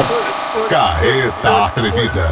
Carreta Atrevida.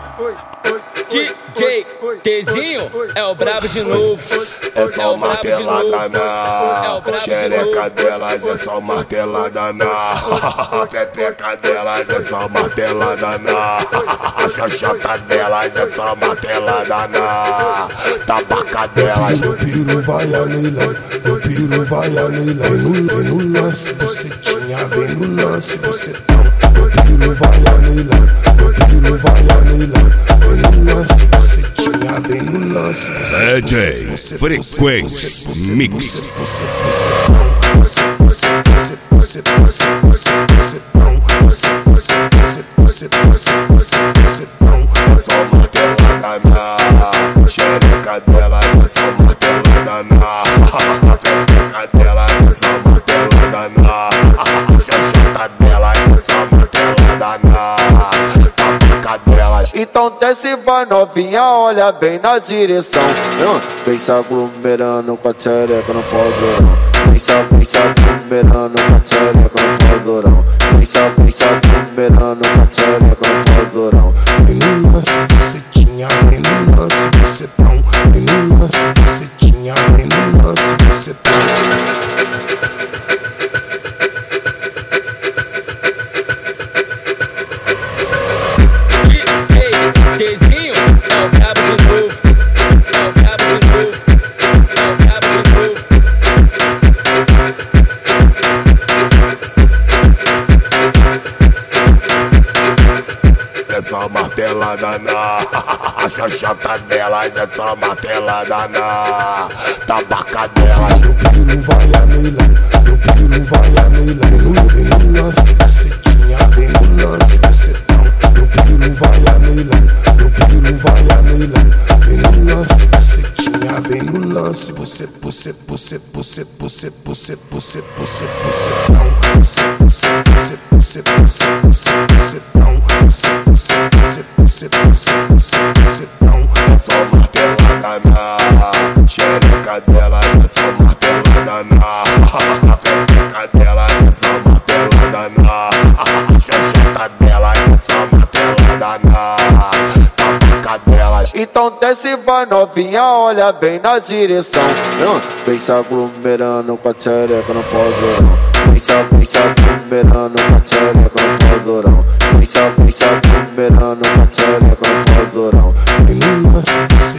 DJ Tezinho é o brabo de novo. É só martelada na xereca delas, é só martelada na pepeca delas, é só martelada na xoxota delas, é só martelada na tabaca delas. Meu piro vai a leilão, meu piro vai a leilão. Vem no lance, bucetinha, vem no lance, bucetão. Meu piro vai a leilão, meu piro vai a leilão. Vem no lance, bucetinha, vem no lance. DJ Frequência Mix. É só martelada na xereca delas, é só martelada na pepeca delas, é só martelada na xoxota delas, é só martelada na tabaca delas. Então desce, vai novinha, olha bem na direção. Vem se aglomerando com a xereca no podorão. Vem se aglomerando com a xereca no podorão. Vem se aglomerando com a xereca no podorão. Vem no lance, bucetinha, vem no lance, bucetão. Vem no lance, bucetinha, vem no lance, bucetão. Tezinho é o brabo de novo. É o brabo de novo. É o brabo de novo. É só martelada na xoxota delas, é só martelada na tabaca delas. Meu piro vai a leilão, meu piro vai a leilão. Vem no lance, bucetinha, vem no lance, bucetão. Meu piro vai a leilão, meu piro vai a leilão. Vem no lance, bucetinha, vem no lance, bucetão. É só martelada na xereca delas, é só martelada na pepeca delas, é só martelada na xoxota delas, é só martelada na tabaca delas. Então desce, vai novinha, olha bem na direção. Vem se aglomerando com a xereca no podorão. Vem se aglomerando com a xereca no podorão. Vem se aglomerando com a xereca no podorão. Vem no lance,